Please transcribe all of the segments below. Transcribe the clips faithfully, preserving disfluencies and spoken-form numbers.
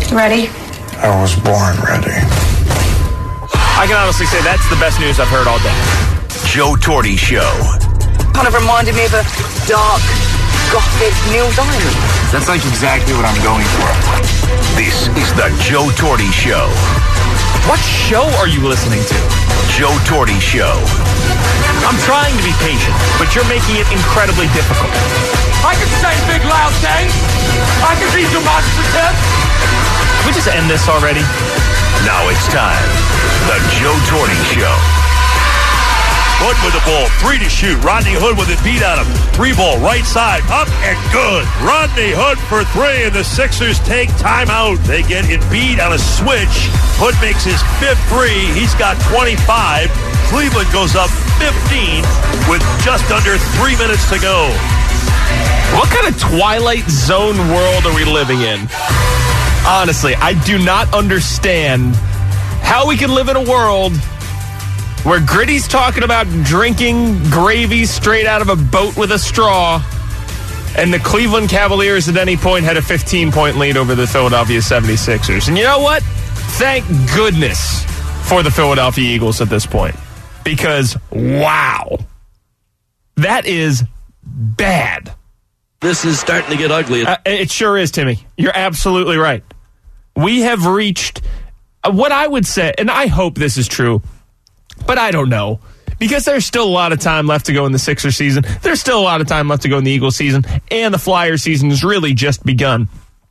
Ready? I was born ready. I can honestly say that's the best news I've heard all day. Joe Torre Show. Kind of reminded me of a dark, gothic Neil Diamond. That's like exactly what I'm going for. This is the Joe Torre Show. What show are you listening to? Joe Torre Show. I'm trying to be patient, but you're making it incredibly difficult. I can say big loud things. I can be demonstrative. Can we just end this already? Now it's time. The Joe Torre Show. Hood with the ball, three to shoot. Rodney Hood with it beat out him. Three ball, right side, up and good. Rodney Hood for three, and the Sixers take timeout. They get Embiid on a switch. Hood makes his fifth three. He's got twenty-five. Cleveland goes up fifteen with just under three minutes to go. What kind of Twilight Zone world are we living in? Honestly, I do not understand how we can live in a world where Gritty's talking about drinking gravy straight out of a boat with a straw, and the Cleveland Cavaliers at any point had a fifteen-point lead over the Philadelphia seventy-sixers. And you know what? Thank goodness for the Philadelphia Eagles at this point. Because, wow, that is bad. This is starting to get ugly. Uh, it sure is, Timmy. You're absolutely right. We have reached uh, what I would say, and I hope this is true, but I don't know, because there's still a lot of time left to go in the Sixers season. There's still a lot of time left to go in the Eagles season, and the Flyers season has really just begun.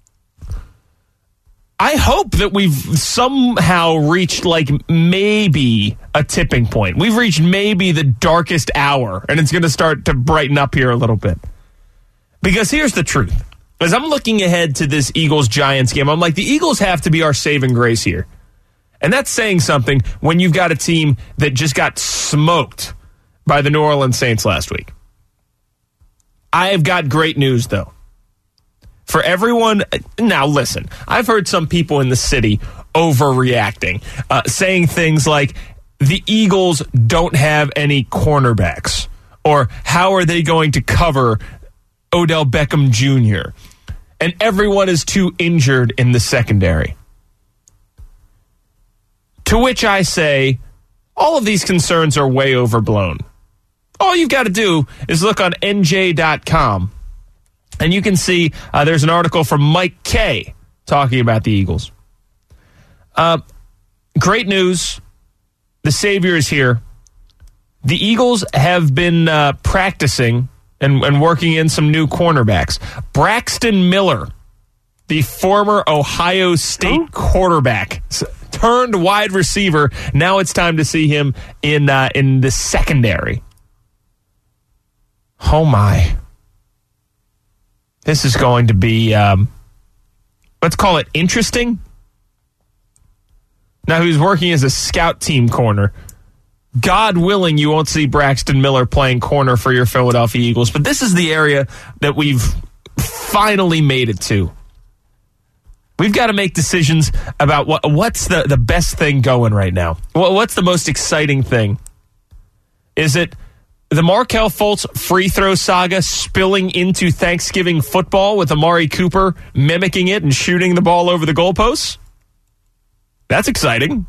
I hope that we've somehow reached, like, maybe a tipping point. We've reached maybe the darkest hour, and it's going to start to brighten up here a little bit. Because here's the truth. As I'm looking ahead to this Eagles-Giants game, I'm like, the Eagles have to be our saving grace here. And that's saying something when you've got a team that just got smoked by the New Orleans Saints last week. I have got great news, though. For everyone, now listen, I've heard some people in the city overreacting, uh, saying things like, the Eagles don't have any cornerbacks, or how are they going to cover Odell Beckham Junior, and everyone is too injured in the secondary. To which I say, all of these concerns are way overblown. All you've got to do is look on N J dot com, and you can see uh, there's an article from Mike Kay talking about the Eagles. Uh, great news. The Savior is here. The Eagles have been uh, practicing and, and working in some new cornerbacks. Braxton Miller, the former Ohio State oh. quarterback, turned wide receiver. Now it's time to see him in uh, in the secondary. Oh, my. This is going to be, um, let's call it interesting. Now, he's working as a scout team corner. God willing, you won't see Braxton Miller playing corner for your Philadelphia Eagles. But this is the area that we've finally made it to. We've got to make decisions about what what's the, the best thing going right now. What's the most exciting thing? Is it the Markelle Fultz free throw saga spilling into Thanksgiving football with Amari Cooper mimicking it and shooting the ball over the goalposts? That's exciting.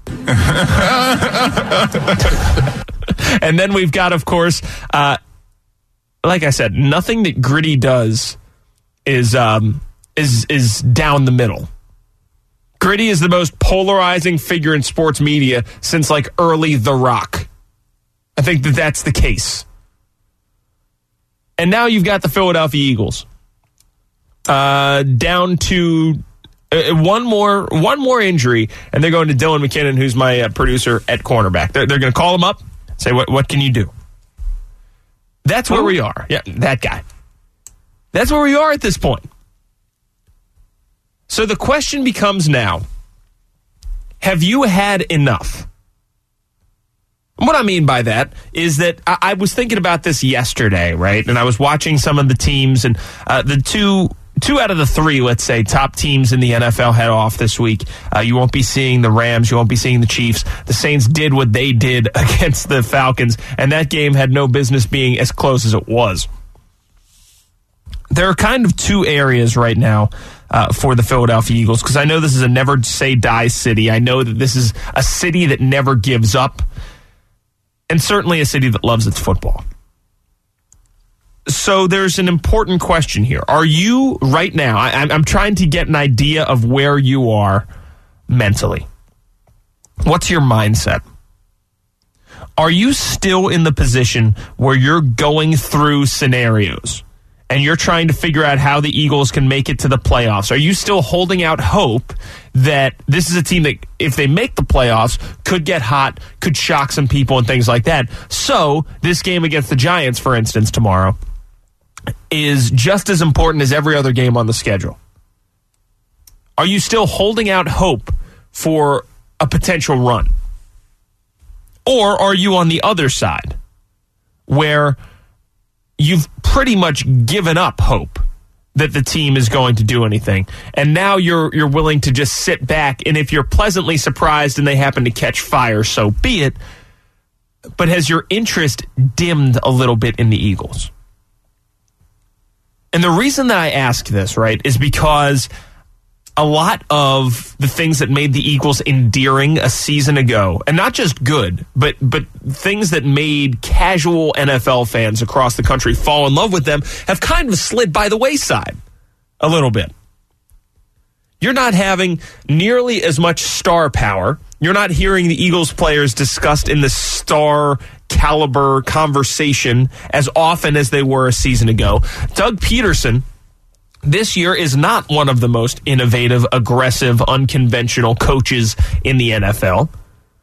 And then we've got, of course, uh, like I said, nothing that Gritty does is um, is is down the middle. Gritty is the most polarizing figure in sports media since, like, early The Rock. I think that that's the case. And now you've got the Philadelphia Eagles uh, down to uh, one more one more injury, and they're going to Dylan McKinnon, who's my uh, producer at cornerback. They're, they're going to call him up, say, what, what can you do? That's where we are. Yeah, that guy. That's where we are at this point. So the question becomes now, have you had enough? What I mean by that is that I, I was thinking about this yesterday, right? And I was watching some of the teams, and uh, the two two out of the three, let's say, top teams in the N F L head off this week. Uh, you won't be seeing the Rams. You won't be seeing the Chiefs. The Saints did what they did against the Falcons, and that game had no business being as close as it was. There are kind of two areas right now uh, for the Philadelphia Eagles, because I know this is a never say die city. I know that this is a city that never gives up, and certainly a city that loves its football. So there's an important question here. Are you right now, I, I'm trying to get an idea of where you are mentally. What's your mindset? Are you still in the position where you're going through scenarios and you're trying to figure out how the Eagles can make it to the playoffs? Are you still holding out hope that this is a team that, if they make the playoffs, could get hot, could shock some people and things like that? So this game against the Giants, for instance, tomorrow, is just as important as every other game on the schedule. Are you still holding out hope for a potential run? Or are you on the other side where you've pretty much given up hope that the team is going to do anything, and now you're you're willing to just sit back, and if you're pleasantly surprised and they happen to catch fire, so be it, but has your interest dimmed a little bit in the Eagles? And the reason that I ask this, right, is because a lot of the things that made the Eagles endearing a season ago, and not just good, but but things that made casual N F L fans across the country fall in love with them, have kind of slid by the wayside a little bit. You're not having nearly as much star power. You're not hearing the Eagles players discussed in the star caliber conversation as often as they were a season ago. Doug Peterson this year is not one of the most innovative, aggressive, unconventional coaches in the N F L.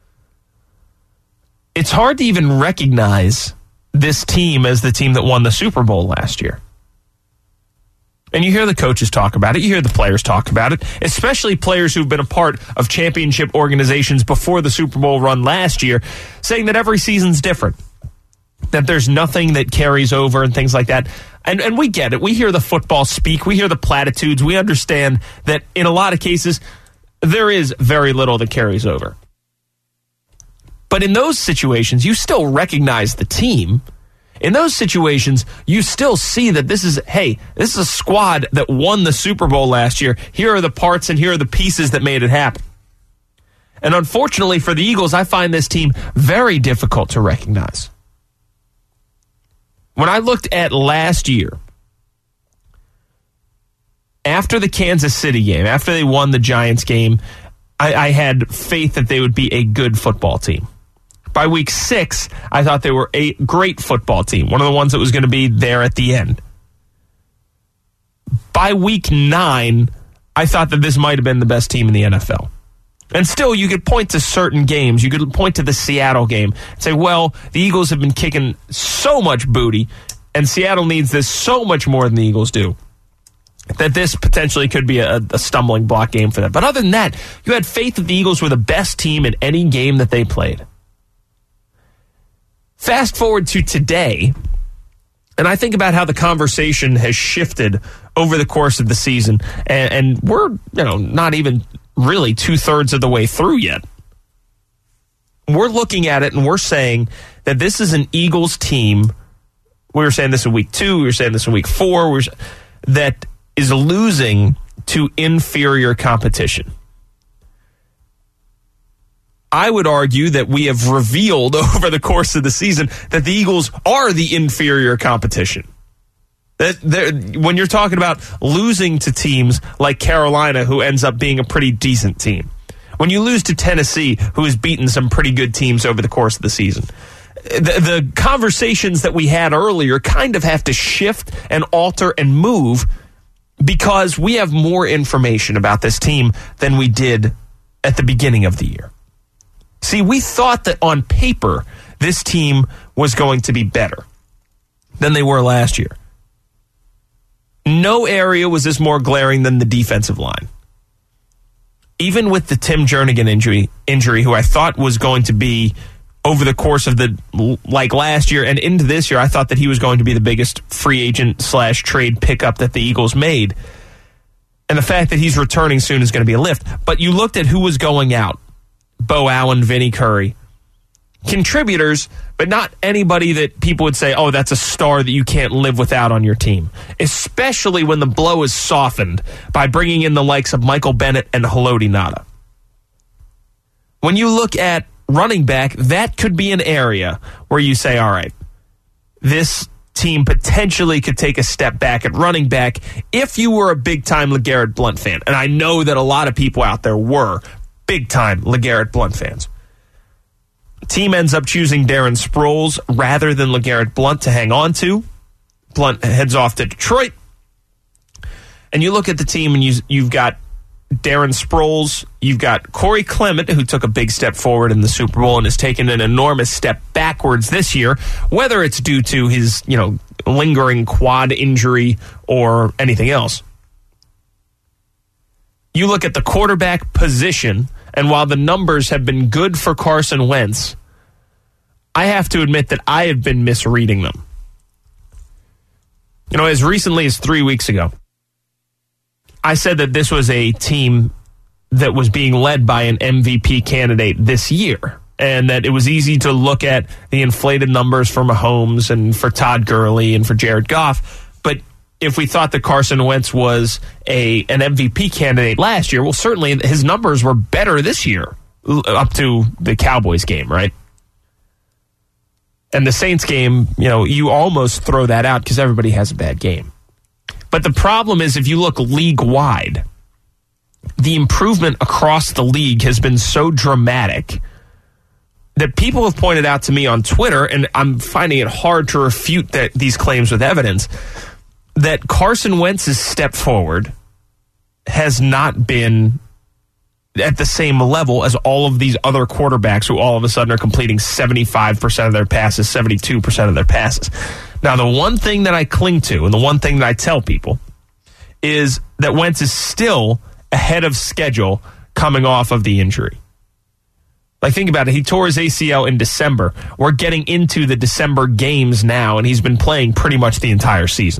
It's hard to even recognize this team as the team that won the Super Bowl last year. And you hear the coaches talk about it. You hear the players talk about it, especially players who've been a part of championship organizations before the Super Bowl run last year, saying that every season's different, that there's nothing that carries over and things like that. And and we get it. We hear the football speak. We hear the platitudes. We understand that in a lot of cases, there is very little that carries over. But in those situations, you still recognize the team. In those situations, you still see that this is, hey, this is a squad that won the Super Bowl last year. Here are the parts and here are the pieces that made it happen. And unfortunately for the Eagles, I find this team very difficult to recognize. When I looked at last year, after the Kansas City game, after they won the Giants game, I, I had faith that they would be a good football team. By week six, I thought they were a great football team, one of the ones that was going to be there at the end. By week nine, I thought that this might have been the best team in the N F L. And still, you could point to certain games. You could point to the Seattle game and say, well, the Eagles have been kicking so much booty, and Seattle needs this so much more than the Eagles do, that this potentially could be a, a stumbling block game for them. But other than that, you had faith that the Eagles were the best team in any game that they played. Fast forward to today, and I think about how the conversation has shifted over the course of the season, and, and we're, you know, not even really two-thirds of the way through yet. We're looking at it and we're saying that this is an Eagles team. We were saying this in week two, we were saying this in week four, we were, that is losing to inferior competition. I would argue that we have revealed over the course of the season that the Eagles are the inferior competition. That when you're talking about losing to teams like Carolina, who ends up being a pretty decent team, when you lose to Tennessee, who has beaten some pretty good teams over the course of the season, the, the conversations that we had earlier kind of have to shift and alter and move because we have more information about this team than we did at the beginning of the year. See, we thought that on paper, this team was going to be better than they were last year. No area was this more glaring than the defensive line. Even with the Tim Jernigan injury, injury, who I thought was going to be over the course of the, like last year and into this year, I thought that he was going to be the biggest free agent slash trade pickup that the Eagles made. And the fact that he's returning soon is going to be a lift. But you looked at who was going out. Bo Allen, Vinny Curry. contributors, but not anybody that people would say, oh, that's a star that you can't live without on your team, especially when the blow is softened by bringing in the likes of Michael Bennett and Haloti Ngata. When you look at running back, that could be an area where you say, all right, this team potentially could take a step back at running back if you were a big-time LeGarrette Blount fan. And I know that a lot of people out there were big-time LeGarrette Blount fans. Team ends up choosing Darren Sproles rather than LeGarrette Blount to hang on to. Blount heads off to Detroit. And you look at the team and you, you've got Darren Sproles, you've got Corey Clement, who took a big step forward in the Super Bowl and has taken an enormous step backwards this year, whether it's due to his, you know, lingering quad injury or anything else. You look at the quarterback position, and while the numbers have been good for Carson Wentz, I have to admit that I have been misreading them. You know, as recently as three weeks ago, I said that this was a team that was being led by an M V P candidate this year, and that it was easy to look at the inflated numbers for Mahomes and for Todd Gurley and for Jared Goff. But if we thought that Carson Wentz was a an M V P candidate last year, well, certainly his numbers were better this year up to the Cowboys game, right? And the Saints game, you know, you almost throw that out because everybody has a bad game. But the problem is, if you look league-wide, the improvement across the league has been so dramatic that people have pointed out to me on Twitter, and I'm finding it hard to refute that, these claims with evidence, that Carson Wentz's step forward has not been at the same level as all of these other quarterbacks who all of a sudden are completing seventy-five percent of their passes, seventy-two percent of their passes. Now, the one thing that I cling to and the one thing that I tell people is that Wentz is still ahead of schedule coming off of the injury. Like, think about it. He tore his A C L in December. We're getting into the December games now, and he's been playing pretty much the entire season.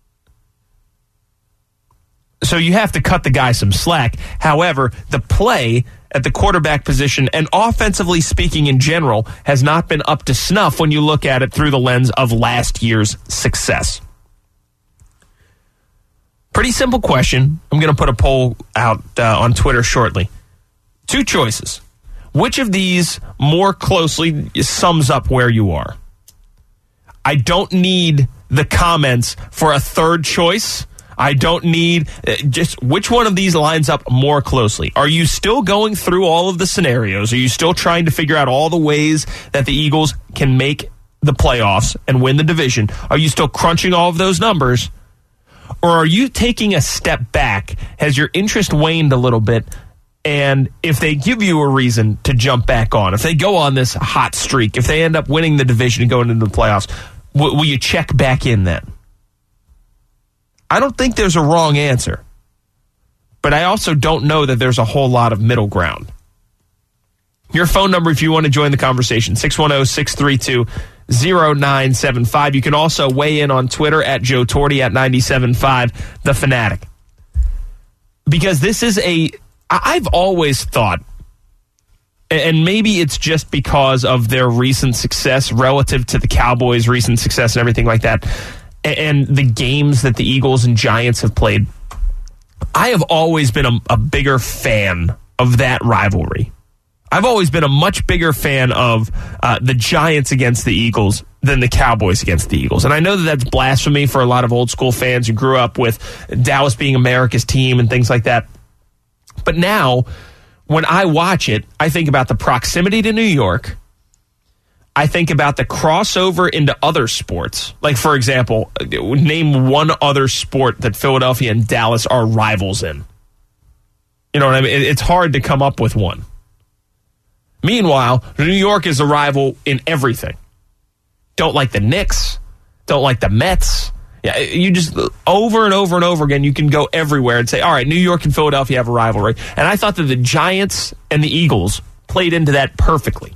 So you have to cut the guy some slack. However, the play at the quarterback position and offensively speaking in general has not been up to snuff when you look at it through the lens of last year's success. Pretty simple question. I'm going to put a poll out uh, on Twitter shortly. Two choices. Which of these more closely sums up where you are? I don't need the comments for a third choice. I don't need uh, just which one of these lines up more closely. Are you still going through all of the scenarios? Are you still trying to figure out all the ways that the Eagles can make the playoffs and win the division? Are you still crunching all of those numbers? Or are you taking a step back? Has your interest waned a little bit? And if they give you a reason to jump back on, if they go on this hot streak, if they end up winning the division and going into the playoffs, w- will you check back in then? I don't think there's a wrong answer, but I also don't know that there's a whole lot of middle ground. Your phone number, if you want to join the conversation, six one zero, six three two, zero nine seven five. You can also weigh in on Twitter at Joe Torti at ninety-seven point five, The Fanatic. Because this is a, I've always thought, and maybe it's just because of their recent success relative to the Cowboys' recent success and everything like that, and the games that the Eagles and Giants have played, I have always been a, a bigger fan of that rivalry. I've always been a much bigger fan of uh, the Giants against the Eagles than the Cowboys against the Eagles. And I know that that's blasphemy for a lot of old school fans who grew up with Dallas being America's team and things like that. But now, when I watch it, I think about the proximity to New York. I think about the crossover into other sports. Like, for example, name one other sport that Philadelphia and Dallas are rivals in. You know what I mean? It's hard to come up with one. Meanwhile, New York is a rival in everything. Don't like the Knicks. Don't like the Mets. Yeah, you just, over and over and over again, you can go everywhere and say, all right, New York and Philadelphia have a rivalry. And I thought that the Giants and the Eagles played into that perfectly.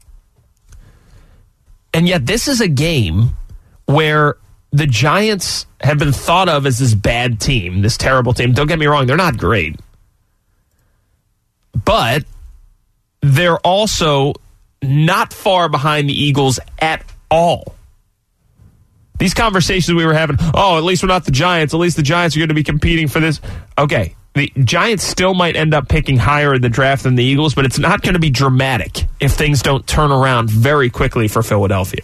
And yet this is a game where the Giants have been thought of as this bad team, this terrible team. Don't get me wrong, they're not great. But they're also not far behind the Eagles at all. These conversations we were having, oh, at least we're not the Giants. At least the Giants are going to be competing for this. Okay, the Giants still might end up picking higher in the draft than the Eagles, but it's not going to be dramatic if things don't turn around very quickly for Philadelphia.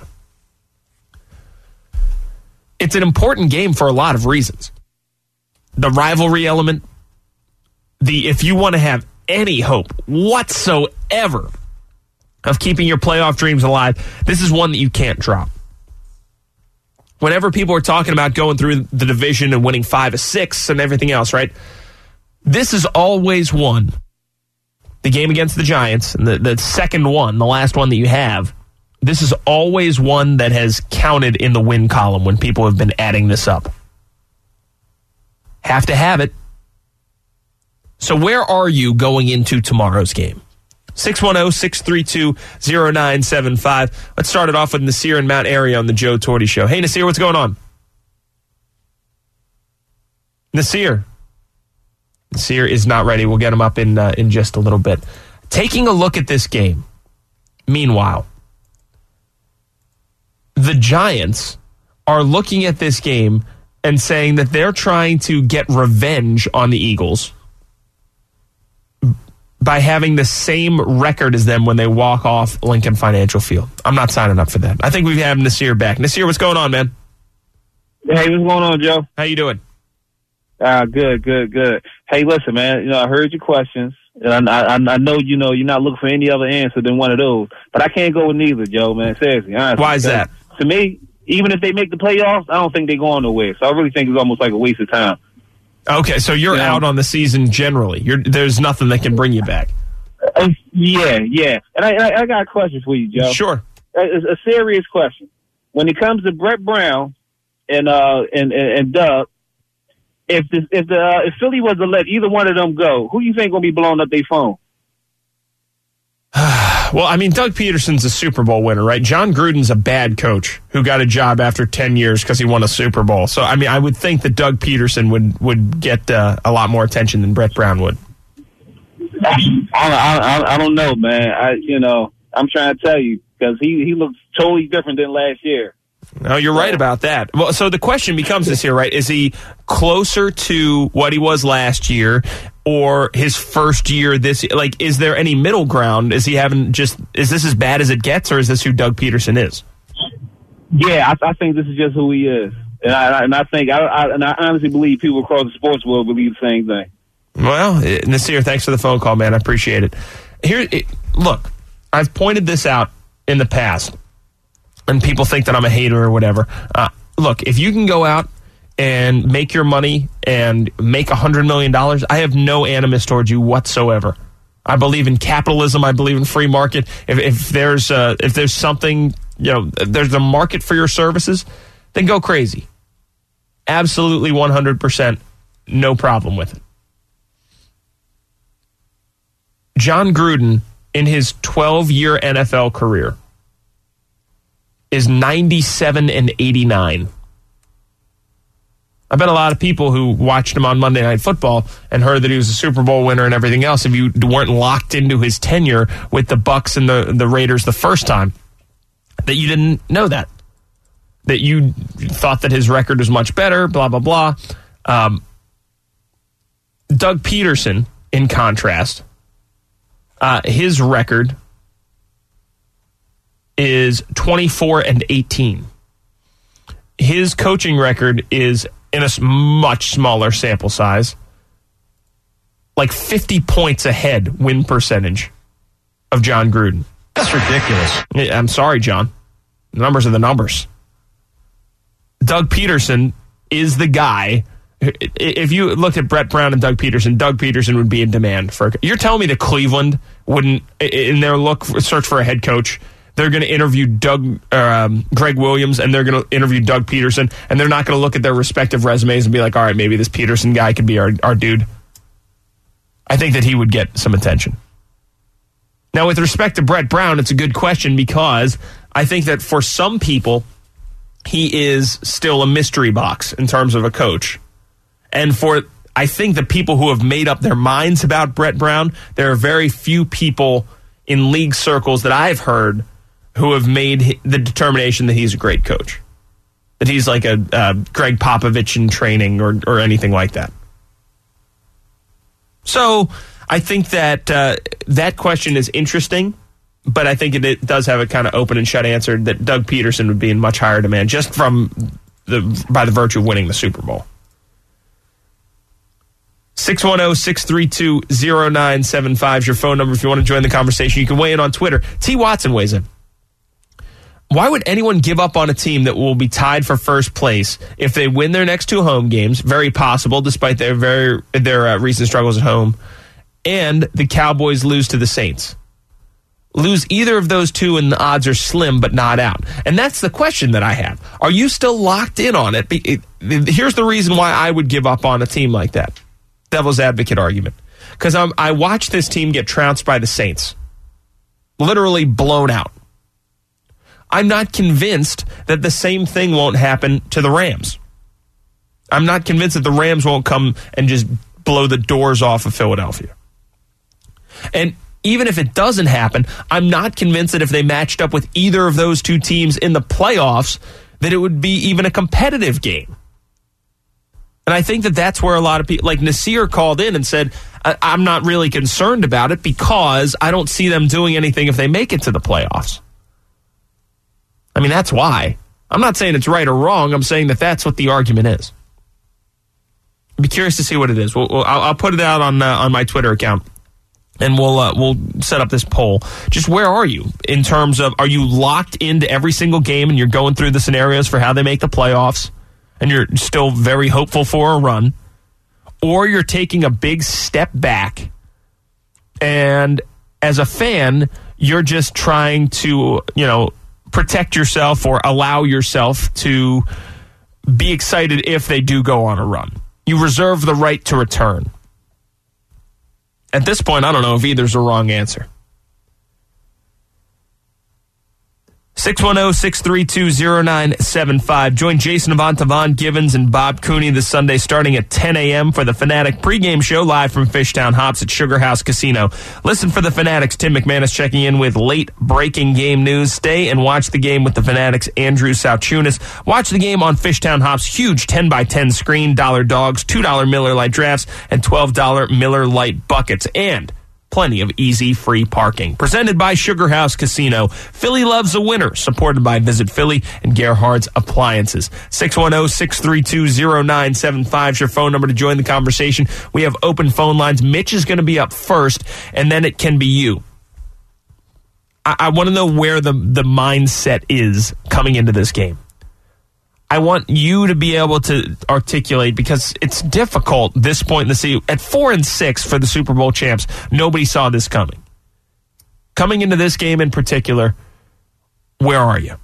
It's an important game for a lot of reasons. The rivalry element, the if you want to have any hope whatsoever of keeping your playoff dreams alive, this is one that you can't drop. Whenever people are talking about going through the division and winning five or six and everything else, right? This is always one. The game against the Giants, and the, the second one, the last one that you have, this is always one that has counted in the win column when people have been adding this up. Have to have it. So where are you going into tomorrow's game? six one zero, six three two, zero nine seven five. Let's start it off with Nasir in Mount Airy on the Joe Torty Show. Hey, Nasir, what's going on? Nasir. Nasir is not ready. We'll get him up in uh, in just a little bit. Taking a look at this game, meanwhile, the Giants are looking at this game and saying that they're trying to get revenge on the Eagles by having the same record as them when they walk off Lincoln Financial Field. I'm not signing up for that. I think we have Nasir back. Nasir, what's going on, man? Hey, what's going on, Joe? How you doing? Uh, good, good, good. Hey, listen, man, you know, I heard your questions. And I, I, I know, you know, you're not looking for any other answer than one of those. But I can't go with neither, Joe, man. Seriously. Honestly. Why is that? To me, even if they make the playoffs, I don't think they're going nowhere. So I really think it's almost like a waste of time. Okay, so you're yeah. out on the season generally. You're, there's nothing that can bring you back. Uh, yeah, yeah. And I, I, I got a question for you, Joe. Sure. It's a serious question. When it comes to Brett Brown and uh and and, and Doug, if the, if the uh, if Philly was to let either one of them go, who do you think gonna be blowing up their phone? Well, I mean, Doug Peterson's a Super Bowl winner, right? John Gruden's a bad coach who got a job after ten years because he won a Super Bowl. So, I mean, I would think that Doug Peterson would, would get uh, a lot more attention than Brett Brown would. I, I, I don't know, man. I, you know, I'm trying to tell you because he, he looks totally different than last year. No, you're right about that. Well, so the question becomes this here, right? Is he closer to what he was last year or his first year this year? Like, is there any middle ground? Is he having just, is this as bad as it gets, or is this who Doug Peterson is? Yeah, I, I think this is just who he is. And I, and I think, I, I, and I honestly believe people across the sports world believe the same thing. Well, Nasir, thanks for the phone call, man. I appreciate it. Here, it, look, I've pointed this out in the past, and people think that I'm a hater or whatever. Uh, look, if you can go out and make your money and make one hundred million dollars, I have no animus towards you whatsoever. I believe in capitalism. I believe in free market. If, if there's uh, if there's something, you know, there's a market for your services, then go crazy. Absolutely one hundred percent no problem with it. John Gruden, in his twelve-year N F L career, is ninety-seven and eighty-nine. I bet a lot of people who watched him on Monday Night Football and heard that he was a Super Bowl winner and everything else, if you weren't locked into his tenure with the Bucs and the, the Raiders the first time, that you didn't know that. That you thought that his record was much better, blah, blah, blah. Um, Doug Peterson, in contrast, uh, his record is twenty-four and eighteen. His coaching record is in a much smaller sample size, like fifty points ahead win percentage of John Gruden. That's ridiculous. I'm sorry, John. The numbers are the numbers. Doug Peterson is the guy. If you looked at Brett Brown and Doug Peterson, Doug Peterson would be in demand for. You're telling me that Cleveland wouldn't, in their look search for a head coach, they're going to interview Doug, um, Greg Williams, and they're going to interview Doug Peterson, and they're not going to look at their respective resumes and be like, all right, maybe this Peterson guy could be our, our dude. I think that he would get some attention. Now, with respect to Brett Brown, it's a good question because I think that for some people, he is still a mystery box in terms of a coach. And for, I think, the people who have made up their minds about Brett Brown, there are very few people in league circles that I've heard who have made the determination that he's a great coach, that he's like a uh, Greg Popovich in training or, or anything like that. So I think that uh, that question is interesting, but I think it, it does have a kind of open and shut answer that Doug Peterson would be in much higher demand just from the by the virtue of winning the Super Bowl. six one zero, six three two, zero nine seven five is your phone number if you want to join the conversation. You can weigh in on Twitter. T. Watson weighs in. Why would anyone give up on a team that will be tied for first place if they win their next two home games? Very possible, despite their very their uh, recent struggles at home. And the Cowboys lose to the Saints. Lose either of those two, and the odds are slim, but not out. And that's the question that I have. Are you still locked in on it? Here's the reason why I would give up on a team like that. Devil's advocate argument. Because I watched this team get trounced by the Saints. Literally blown out. I'm not convinced that the same thing won't happen to the Rams. I'm not convinced that the Rams won't come and just blow the doors off of Philadelphia. And even if it doesn't happen, I'm not convinced that if they matched up with either of those two teams in the playoffs, that it would be even a competitive game. And I think that that's where a lot of people, like Nasir called in and said, I'm not really concerned about it because I don't see them doing anything if they make it to the playoffs. I mean, that's why. I'm not saying it's right or wrong. I'm saying that that's what the argument is. I'd be curious to see what it is. We'll, we'll, I'll, I'll put it out on uh, on my Twitter account, and we'll uh, we'll set up this poll. Just where are you in terms of, are you locked into every single game and you're going through the scenarios for how they make the playoffs, and you're still very hopeful for a run, or you're taking a big step back, and as a fan, you're just trying to, you know, protect yourself or allow yourself to be excited if they do go on a run. You reserve the right to return. At this point, I don't know if either's a wrong answer. six one zero, six three two, zero nine seven five. Join Jason Avant, Vaughn Givens, and Bob Cooney this Sunday starting at ten a.m. for the Fanatic pregame show live from Fishtown Hops at Sugar House Casino. Listen for the Fanatics. Tim McManus checking in with late breaking game news. Stay and watch the game with the Fanatics. Andrew Sauchunas. Watch the game on Fishtown Hops' huge ten by ten screen, dollar dogs, two dollar Miller Lite drafts, and twelve dollar Miller Lite buckets. And plenty of easy free parking. Presented by Sugar House Casino. Philly loves a winner. Supported by Visit Philly and Gerhard's Appliances. six one zero, six three two, zero nine seven five is your phone number to join the conversation. We have open phone lines. Mitch is going to be up first, and then it can be you. I, I want to know where the, the mindset is coming into this game. I want you to be able to articulate, because it's difficult this point in the season. At four and six for the Super Bowl champs, nobody saw this coming. Coming into this game in particular, where are you?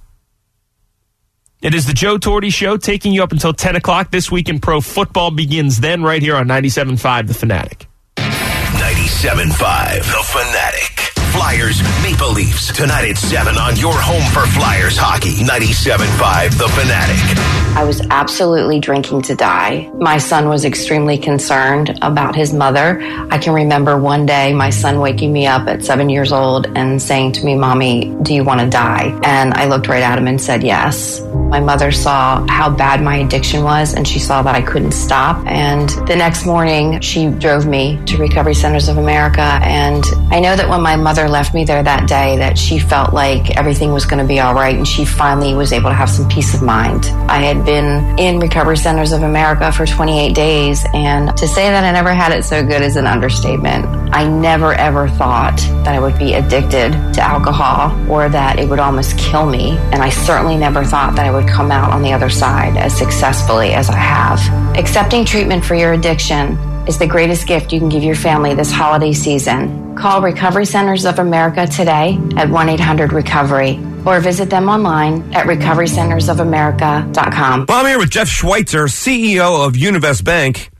It is the Joe Torte Show, taking you up until ten o'clock. This Week in Pro Football begins then right here on ninety-seven point five The Fanatic. ninety-seven point five The Fanatic. Flyers, Maple Leafs. Tonight at seven on your home for Flyers hockey. ninety-seven point five The Fanatic. I was absolutely drinking to die. My son was extremely concerned about his mother. I can remember one day my son waking me up at seven years old and saying to me, "Mommy, do you want to die?" And I looked right at him and said yes. My mother saw how bad my addiction was, and she saw that I couldn't stop. And the next morning, she drove me to Recovery Centers of America. And I know that when my mother left me there that day, that she felt like everything was going to be all right, and she finally was able to have some peace of mind. I had been in Recovery Centers of America for twenty-eight days, and to say that I never had it so good is an understatement. I never ever thought that I would be addicted to alcohol or that it would almost kill me, and I certainly never thought that I would come out on the other side as successfully as I have. Accepting treatment for your addiction is the greatest gift you can give your family this holiday season. Call Recovery Centers of America today at one eight hundred recovery or visit them online at recovery centers of america dot com. Well, I'm here with Jeff Schweitzer, C E O of Univest Bank.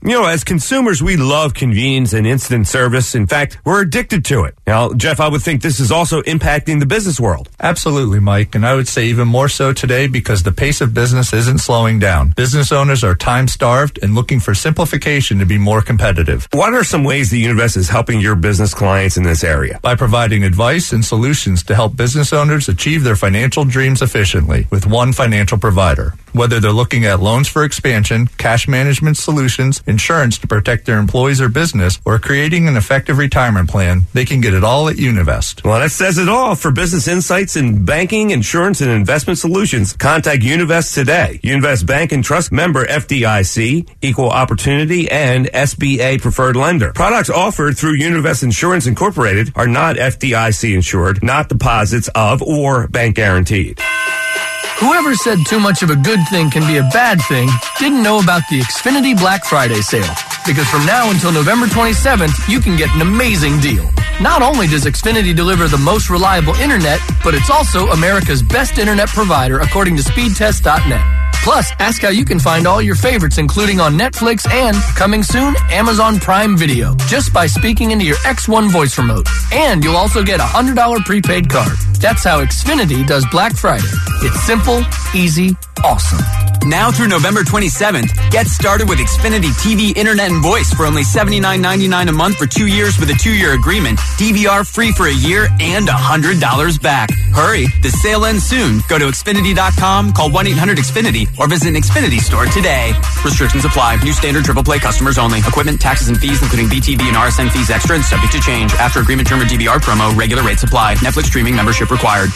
You know, as consumers, we love convenience and instant service. In fact, we're addicted to it. Now, Jeff, I would think this is also impacting the business world. Absolutely, Mike. And I would say even more so today because the pace of business isn't slowing down. Business owners are time-starved and looking for simplification to be more competitive. What are some ways that Univest is helping your business clients in this area? By providing advice and solutions to help business owners achieve their financial dreams efficiently with one financial provider. Whether they're looking at loans for expansion, cash management solutions, insurance to protect their employees or business, or creating an effective retirement plan, they can get it all at Univest. Well, that says it all. For business insights in banking, insurance, and investment solutions, contact Univest today. Univest Bank and Trust, member F D I C, equal opportunity, and S B A preferred lender. Products offered through Univest Insurance Incorporated are not F D I C insured, not deposits of, or bank guaranteed. Whoever said too much of a good thing can be a bad thing didn't know about the Xfinity Black Friday sale. Because from now until November twenty-seventh, you can get an amazing deal. Not only does Xfinity deliver the most reliable internet, but it's also America's best internet provider according to speed test dot net. Plus, ask how you can find all your favorites, including on Netflix and, coming soon, Amazon Prime Video, just by speaking into your X one voice remote. And you'll also get a one hundred dollars prepaid card. That's how Xfinity does Black Friday. It's simple, easy, awesome. Now through November twenty-seventh, get started with Xfinity T V, Internet, and Voice for only seventy-nine ninety-nine a month for two years with a two-year agreement, D V R free for a year, and one hundred dollars back. Hurry, the sale ends soon. Go to Xfinity dot com, call one eight hundred X Finity, or visit an Xfinity store today. Restrictions apply. New standard triple play customers only. Equipment, taxes, and fees, including B T V and R S N fees extra and subject to change. After agreement term or D V R promo, regular rates apply. Netflix streaming membership required.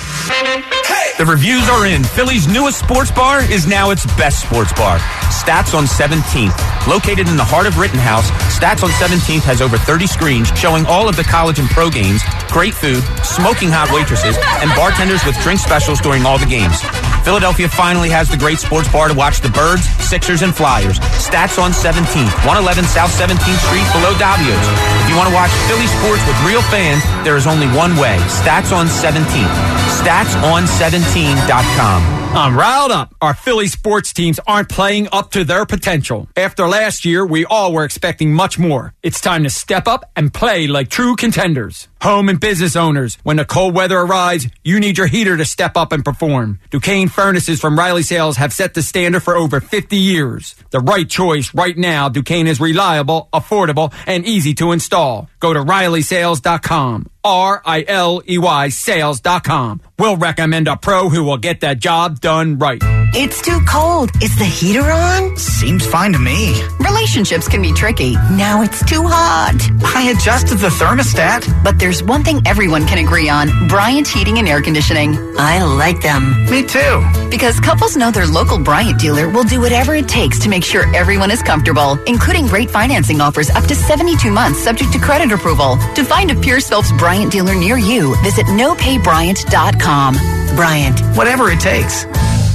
The reviews are in. Philly's newest sports bar is now its best sports bar. Stats on seventeenth. Located in the heart of Rittenhouse, Stats on seventeenth has over thirty screens showing all of the college and pro games, great food, smoking hot waitresses, and bartenders with drink specials during all the games. Philadelphia finally has the great sports bar to watch the Birds, Sixers, and Flyers. Stats on seventeenth, one eleven South seventeenth Street below Davio's. If you want to watch Philly sports with real fans, there is only one way. Stats on seventeenth. Stats on seventeen dot com. I'm riled up. Our Philly sports teams aren't playing up to their potential. After last year, we all were expecting much more. It's time to step up and play like true contenders. Home and business owners, when the cold weather arrives, you need your heater to step up and perform. Duquesne Furnaces from Riley Sales have set the standard for over fifty years. The right choice right now. Duquesne is reliable, affordable, and easy to install. Go to Riley Sales dot com. R I L E Y sales dot com. We'll recommend a pro who will get that job done right. It's too cold. Is the heater on? Seems fine to me. Relationships can be tricky. Now it's too hot. I adjusted the thermostat. But there's one thing everyone can agree on. Bryant Heating and Air Conditioning. I like them. Me too. Because couples know their local Bryant dealer will do whatever it takes to make sure everyone is comfortable, including great financing offers up to seventy-two months subject to credit approval. To find a Pierce Phelps Bryant dealer near you, visit no pay bryant dot com. Bryant. Whatever it takes.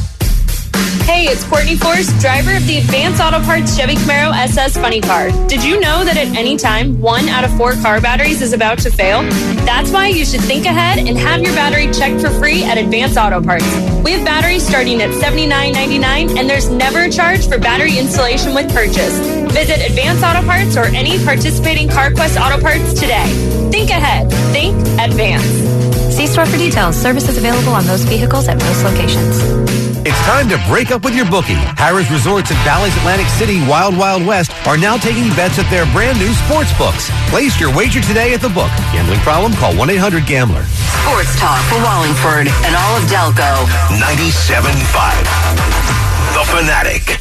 Hey, it's Courtney Force, driver of the Advanced Auto Parts Chevy Camaro S S Funny Car. Did you know that at any time, one out of four car batteries is about to fail? That's why you should think ahead and have your battery checked for free at Advanced Auto Parts. We have batteries starting at seventy-nine ninety-nine, and there's never a charge for battery installation with purchase. Visit Advanced Auto Parts or any participating CarQuest Auto Parts today. Think ahead. Think advance. See store for details. Services available on most vehicles at most locations. It's time to break up with your bookie. Harrah's Resorts at Bally's Atlantic City Wild Wild West are now taking bets at their brand new sports books. Place your wager today at the book. Gambling problem? Call one eight hundred gambler. Sports talk for Wallingford and all of Delco. ninety-seven point five The Fanatic.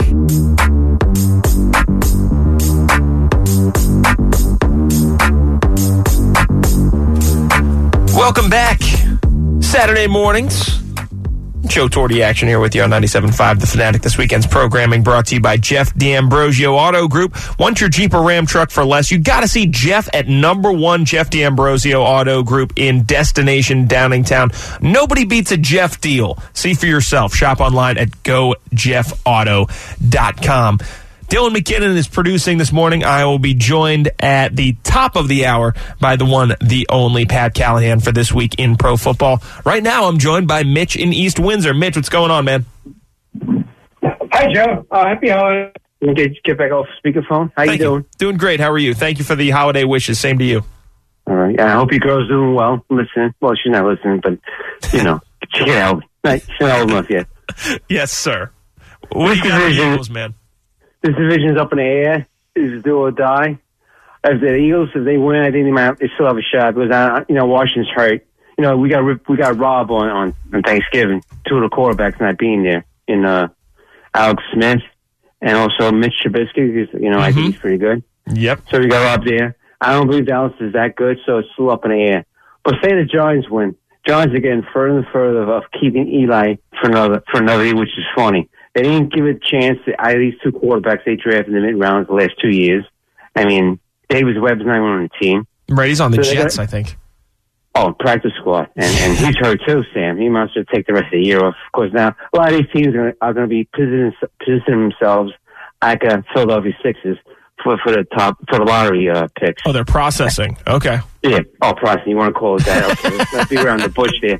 Welcome back. Saturday mornings. Joe Torti action here with you on ninety-seven point five The Fanatic. This weekend's programming brought to you by Jeff D'Ambrosio Auto Group. Want your Jeep or Ram truck for less? You got to see Jeff at number one Jeff D'Ambrosio Auto Group in Destination Downingtown. Nobody beats a Jeff deal. See for yourself. Shop online at go jeff auto dot com. Dylan McKinnon is producing this morning. I will be joined at the top of the hour by the one, the only Pat Callahan for This Week in Pro Football. Right now, I'm joined by Mitch in East Windsor. Mitch, what's going on, man? Hi, Joe. Uh, happy holidays. Get, get back off speakerphone. How Thank you doing? You. Doing great. How are you? Thank you for the holiday wishes. Same to you. All right. Yeah, I hope your girl's doing well. Listening. Well, she's not listening, but, you know, she can't help. Right, she's not old enough yet. Yes, sir. What do you got on the Eagles, man? This division's up in the air. Is do or die. If the Eagles, if they win, I think they might they still have a shot because, uh, you know, Washington's hurt. You know, we got we got Rob on, on, on Thanksgiving. Two of the quarterbacks not being there. In uh, Alex Smith and also Mitch Trubisky, because, you know, mm-hmm. I think he's pretty good. Yep. So we got Rob there. I don't believe Dallas is that good, so it's still up in the air. But say the Giants win. Giants are getting further and further of keeping Eli for another for another year, which is funny. They didn't give a chance to either these two quarterbacks they drafted in the mid rounds the last two years. I mean, Davis Webb's not even on the team. Right, he's on the so Jets, got, I think. Oh, practice squad. And, and he's hurt too, Sam. He must have take the rest of the year off. Of course, now a lot of these teams are, are going to be positioning, positioning themselves like a Philadelphia Sixers for, for the top, for the lottery uh, picks. Oh, they're processing. Okay. Yeah. Oh, processing. You want to call it that? Okay. Let's not be around the bush there.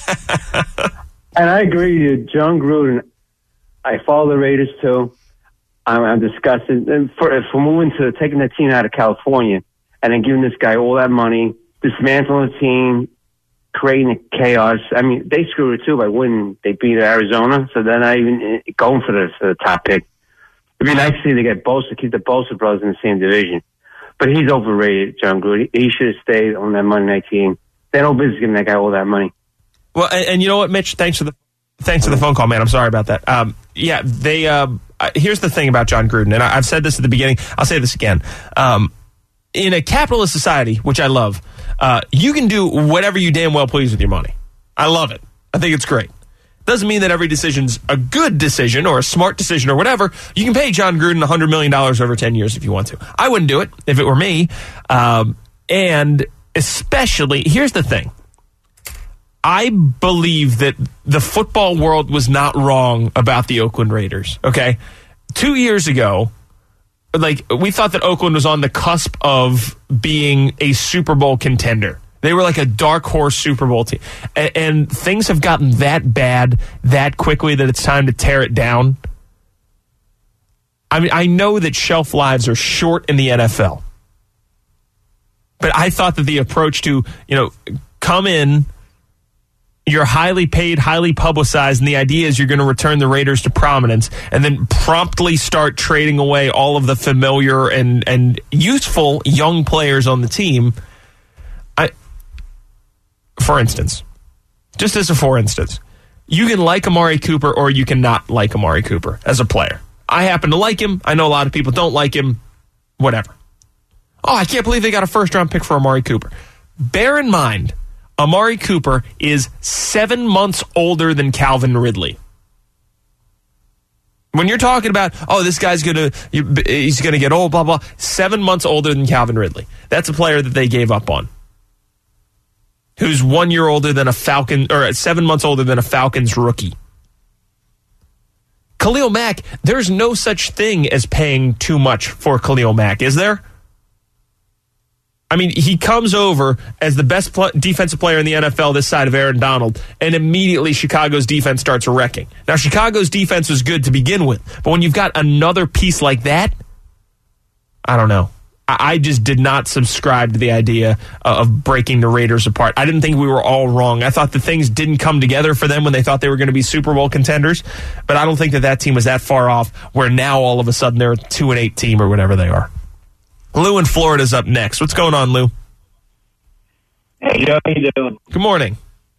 And I agree with you. John Gruden, I follow the Raiders too. I'm, I'm disgusted. And for, for moving to taking the team out of California and then giving this guy all that money, dismantling the team, creating a chaos. I mean, they screwed it too by winning. They beat Arizona, so they're not even going for the, for the top pick. It'd be nice to see they get Bosa, keep the Bosa brothers in the same division. But he's overrated, John Gruden. He should have stayed on that Monday night team. They had no business giving that guy all that money. Well, and, and you know what, Mitch? Thanks for the thanks for the phone call, man. I'm sorry about that. Um, yeah, they. Uh, here's the thing about John Gruden, and I, I've said this at the beginning. I'll say this again. Um, in a capitalist society, which I love, uh, you can do whatever you damn well please with your money. I love it. I think it's great. Doesn't mean that every decision's a good decision or a smart decision or whatever. You can pay John Gruden one hundred million dollars over ten years if you want to. I wouldn't do it if it were me. Um, and especially, here's the thing. I believe that the football world was not wrong about the Oakland Raiders, okay? Two years ago, like, we thought that Oakland was on the cusp of being a Super Bowl contender. They were like a dark horse Super Bowl team. And, and things have gotten that bad that quickly that it's time to tear it down. I mean, I know that shelf lives are short in the N F L. But I thought that the approach to, you know, come in, you're highly paid, highly publicized, and the idea is you're going to return the Raiders to prominence and then promptly start trading away all of the familiar and, and useful young players on the team. I, for instance, just as a for instance, you can like Amari Cooper or you cannot like Amari Cooper as a player. I happen to like him. I know a lot of people don't like him. Whatever. Oh, I can't believe they got a first-round pick for Amari Cooper. Bear in mind, Amari Cooper is seven months older than Calvin Ridley. When you're talking about, oh, this guy's going to, he's going to get old, blah, blah, seven months older than Calvin Ridley. That's a player that they gave up on. Who's one year older than a Falcon, or seven months older than a Falcons rookie. Khalil Mack, there's no such thing as paying too much for Khalil Mack, is there? I mean, he comes over as the best pl- defensive player in the N F L this side of Aaron Donald, and immediately Chicago's defense starts wrecking. Now, Chicago's defense was good to begin with, but when you've got another piece like that, I don't know. I, I just did not subscribe to the idea of breaking the Raiders apart. I didn't think we were all wrong. I thought the things didn't come together for them when they thought they were going to be Super Bowl contenders, but I don't think that that team was that far off where now all of a sudden they're a two and eight team or whatever they are. Lou in Florida's up next. What's going on, Lou? Hey, Joe, how you doing? Good morning.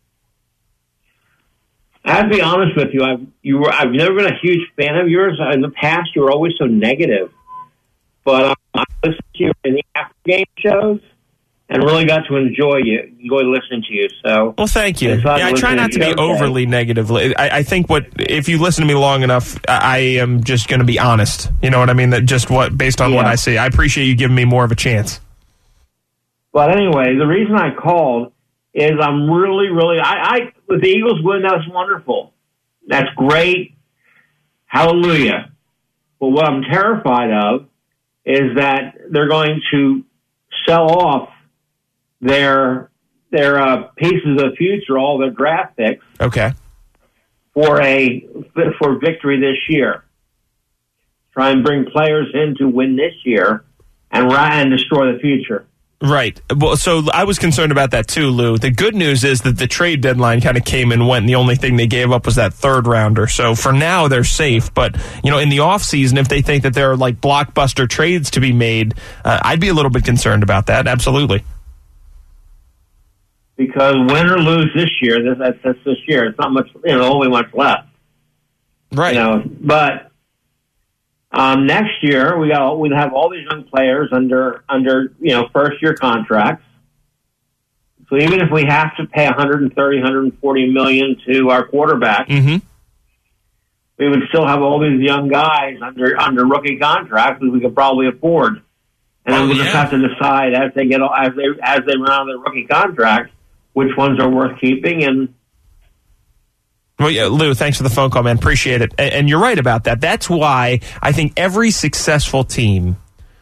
I have to be honest with you. I've you were I've never been a huge fan of yours. In the past, you were always so negative. But um, I listened to you in the after game shows and really got to enjoy you, enjoy listening to you. So, well, thank you. Yeah, I try not to be overly negative. I, I think what if you listen to me long enough, I am just going to be honest. You know what I mean? That just what based on yeah. what I see. I appreciate you giving me more of a chance. But anyway, the reason I called is I'm really, really. I, I with the Eagles win, that's wonderful. That's great. Hallelujah. But what I'm terrified of is that they're going to sell off their their uh, pieces of the future, all their draft picks, okay, for a for victory this year. try and bring players in to win this year and and destroy the future. Right. Well, so I was concerned about that too, Lou. The good news is that the trade deadline kind of came and went, and the only thing they gave up was that third rounder. So for now, they're safe. But, you know, in the offseason, if they think that there are like blockbuster trades to be made, uh, I'd be a little bit concerned about that. Absolutely. Because win or lose this year, this, that's, that's this year. It's not much, you know, only much left. Right. You know, but um, next year we got we have all these young players under under you know first year contracts. So even if we have to pay one thirty, one forty million to our quarterback, mm-hmm. we would still have all these young guys under under rookie contracts that we could probably afford. And then oh, we'll yeah. just have to decide as they get as they as they run out of their rookie contracts which ones are worth keeping. And Well, yeah, Lou, thanks for the phone call, man. Appreciate it. And, and you're right about that. That's why I think every successful team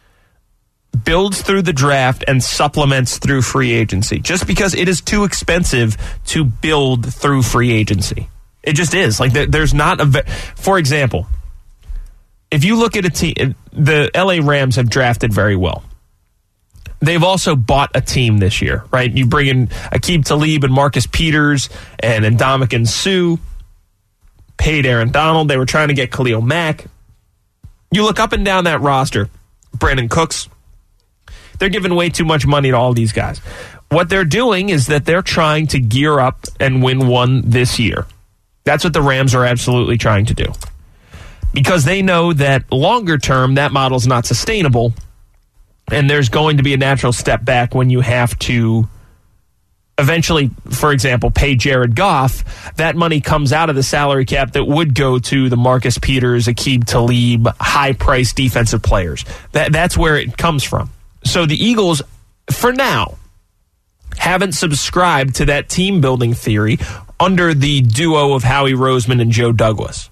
builds through the draft and supplements through free agency, just because it is too expensive to build through free agency. It just is. Like, there, there's not a... For example, if you look at a team... The L A Rams have drafted very well. They've also bought a team this year, right? You bring in Aqib Talib and Marcus Peters and Ndamukong Suh, paid Aaron Donald. They were trying to get Khalil Mack. You look up and down that roster, Brandon Cooks, they're giving way too much money to all these guys. What they're doing is that they're trying to gear up and win one this year. That's what the Rams are absolutely trying to do. Because they know that longer term, that model's not sustainable. And there's going to be a natural step back when you have to eventually, for example, pay Jared Goff. That money comes out of the salary cap that would go to the Marcus Peters, Aqib Talib, high-priced defensive players. That, that's where it comes from. So the Eagles, for now, haven't subscribed to that team-building theory under the duo of Howie Roseman and Joe Douglas.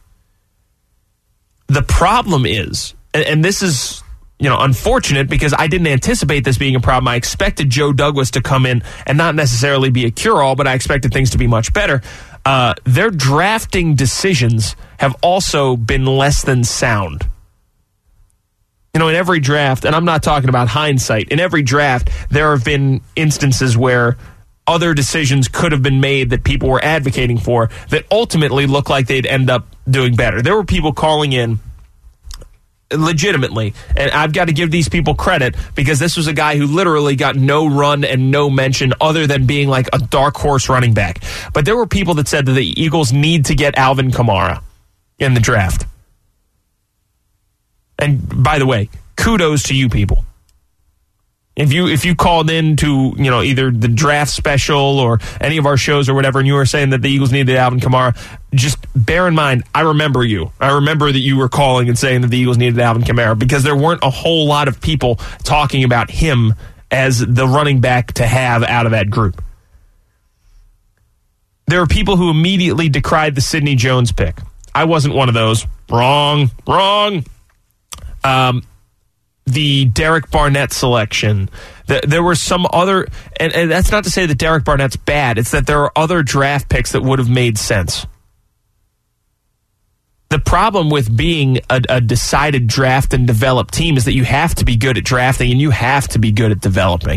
The problem is, and, and this is... you know, unfortunate because I didn't anticipate this being a problem. I expected Joe Douglas to come in and not necessarily be a cure-all, but I expected things to be much better. Uh, their drafting decisions have also been less than sound. You know, in every draft, and I'm not talking about hindsight, in every draft, there have been instances where other decisions could have been made that people were advocating for that ultimately looked like they'd end up doing better. There were people calling in legitimately, and I've got to give these people credit because this was a guy who literally got no run and no mention other than being like a dark horse running back. But there were people that said that the Eagles need to get Alvin Kamara in the draft. And by the way, kudos to you people. If you if you called in to, you know, either the draft special or any of our shows or whatever, and you were saying that the Eagles needed Alvin Kamara, just bear in mind, I remember you. I remember that you were calling and saying that the Eagles needed Alvin Kamara because there weren't a whole lot of people talking about him as the running back to have out of that group. There are people who immediately decried the Sidney Jones pick. I wasn't one of those. Wrong. Wrong. Um... The Derek Barnett selection. The, there were some other, and, and that's not to say that Derek Barnett's bad. It's that there are other draft picks that would have made sense. The problem with being a, a decided draft and develop team is that you have to be good at drafting and you have to be good at developing.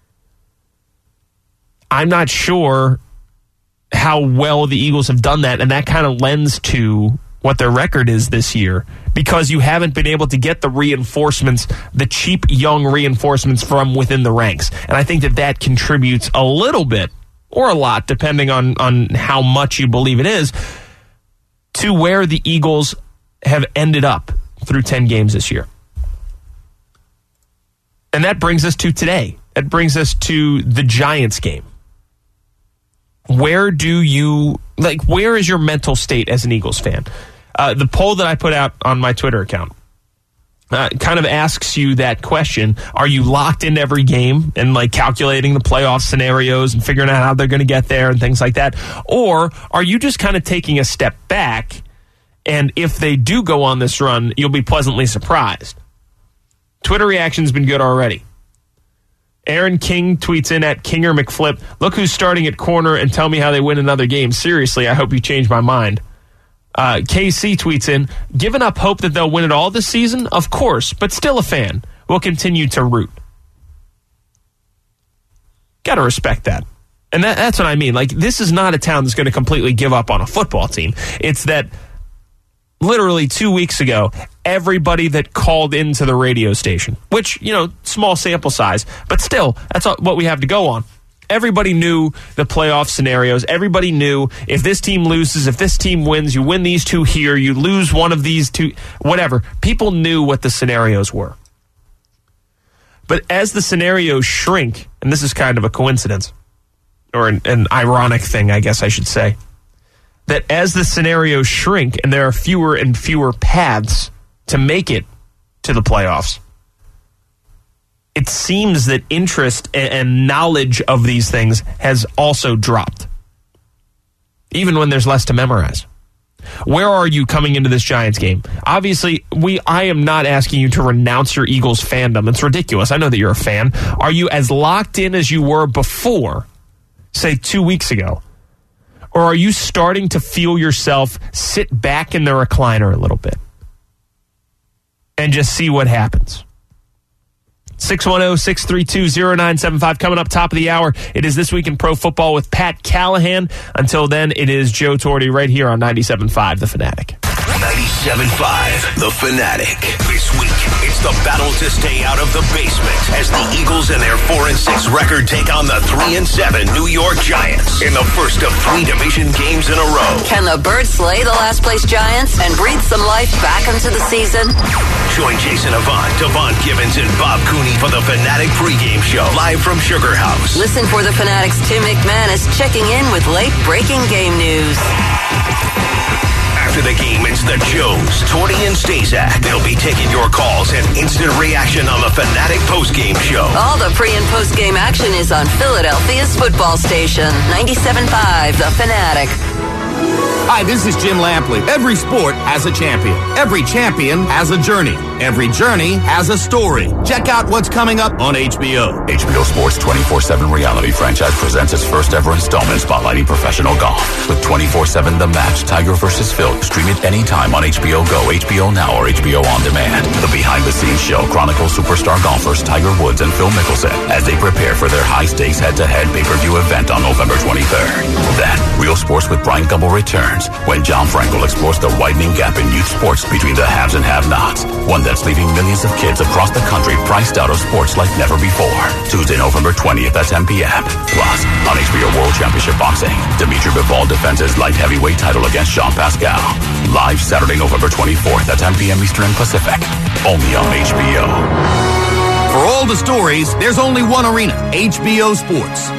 I'm not sure how well the Eagles have done that, and that kind of lends to what their record is this year because you haven't been able to get the reinforcements, the cheap young reinforcements from within the ranks. And I think that that contributes a little bit or a lot, depending on, on how much you believe it is, to where the Eagles have ended up through ten games this year. And that brings us to today. That brings us to the Giants game. Where do you, like, where is your mental state as an Eagles fan? Uh, the poll that I put out on my Twitter account uh, kind of asks you that question. Are you locked into every game and like calculating the playoff scenarios and figuring out how they're going to get there and things like that? Or are you just kind of taking a step back and if they do go on this run, you'll be pleasantly surprised? Twitter reaction's been good already. Aaron King tweets in at Kinger McFlip, look who's starting at corner and tell me how they win another game. Seriously, I hope you change my mind. Uh, K C tweets in, giving up hope that they'll win it all this season? Of course, but still a fan. We'll continue to root. Got to respect that. And that, that's what I mean. Like, this is not a town that's going to completely give up on a football team. It's that literally two weeks ago, everybody that called into the radio station, which, you know, small sample size, but still, that's all, what we have to go on. Everybody knew the playoff scenarios. Everybody knew if this team loses, if this team wins, you win these two here, you lose one of these two, whatever. People knew what the scenarios were. But as the scenarios shrink, and this is kind of a coincidence, or an, an ironic thing, I guess I should say, that as the scenarios shrink and there are fewer and fewer paths to make it to the playoffs, it seems that interest and knowledge of these things has also dropped, even when there's less to memorize. Where are you coming into this Giants game? Obviously, we. I am not asking you to renounce your Eagles fandom. It's ridiculous. I know that you're a fan. Are you as locked in as you were before, say, two weeks ago? Or are you starting to feel yourself sit back in the recliner a little bit and just see what happens? six one zero, six three two, zero nine seven five. Coming up top of the hour, it is This Week in Pro Football with Pat Callahan. Until then, it is Joe Torti right here on ninety-seven point five The Fanatic. ninety-seven point five The Fanatic. This week, it's the battle to stay out of the basement as the Eagles and their four and six record take on the three and seven New York Giants in the first of three division games in a row. Can the Birds slay the last place Giants and breathe some life back into the season? Join Jason Avant, Devon Gibbons, and Bob Cooney for the Fanatic pregame show live from Sugar House. Listen for the Fanatic's Tim McManus checking in with late breaking game news. After the game, it's the Joes, Torty and Stazak. They'll be taking your calls and instant reaction on the Fanatic postgame show. All the pre- and postgame action is on Philadelphia's football station, ninety-seven point five The Fanatic. Hi, this is Jim Lampley. Every sport has a champion. Every champion has a journey. Every journey has a story. Check out what's coming up on H B O. H B O Sports twenty-four seven reality franchise presents its first ever installment spotlighting professional golf. With twenty-four seven The Match, Tiger versus Phil. Stream it anytime on H B O Go, H B O Now, or H B O On Demand. The behind-the-scenes show chronicles superstar golfers Tiger Woods and Phil Mickelson as they prepare for their high-stakes head-to-head pay-per-view event on November twenty-third. Then, Real Sports with Brian Gumble returns when John Frankel explores the widening gap in youth sports between the haves and have-nots. One that's leaving millions of kids across the country priced out of sports like never before. Tuesday, November twentieth at ten p.m. Plus, on H B O World Championship Boxing, Dimitri Bivol defends his light heavyweight title against Jean Pascal. Live Saturday, November twenty-fourth at ten p.m. Eastern and Pacific. Only on H B O. For all the stories, there's only one arena, H B O Sports.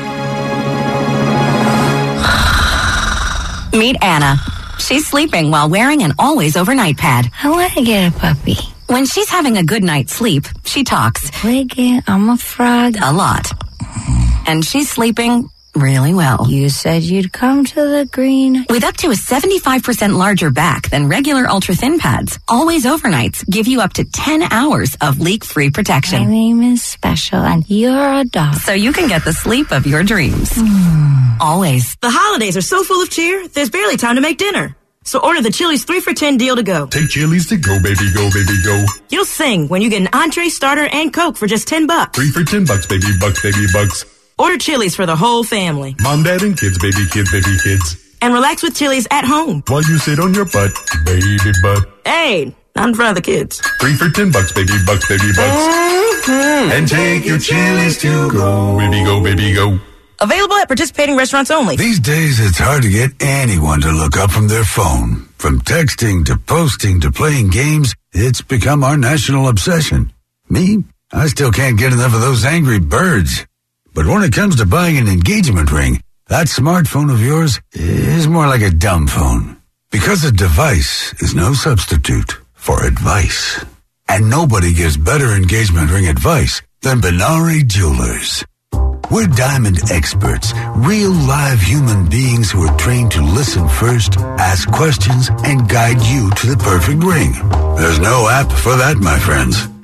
Meet Anna. She's sleeping while wearing an always overnight pad. I want to get a puppy. When she's having a good night's sleep, she talks. Wiggy, I'm a frog. A lot. And she's sleeping really well. You said you'd come to the green. With up to a seventy-five percent larger back than regular ultra-thin pads, Always Overnights give you up to ten hours of leak-free protection. My name is Special and you're a dog. So you can get the sleep of your dreams. Mm. Always. The holidays are so full of cheer, there's barely time to make dinner. So order the Chili's three for ten deal to go. Take Chili's to go, baby, go, baby, go. You'll sing when you get an entree, starter, and Coke for just ten bucks. Three for ten bucks, baby, bucks, baby, bucks. Order Chili's for the whole family. Mom, dad, and kids, baby, kids, baby, kids. And relax with Chili's at home. While you sit on your butt, baby butt. Hey, not in front of the kids. Three for ten bucks, baby, bucks, baby, bucks. Mm-hmm. And take your Chili's to go, baby, go, baby, go. Available at participating restaurants only. These days, it's hard to get anyone to look up from their phone. From texting to posting to playing games, it's become our national obsession. Me, I still can't get enough of those angry birds. But when it comes to buying an engagement ring, that smartphone of yours is more like a dumb phone. Because a device is no substitute for advice. And nobody gives better engagement ring advice than Benari Jewelers. We're diamond experts, real live human beings who are trained to listen first, ask questions, and guide you to the perfect ring. There's no app for that, my friends.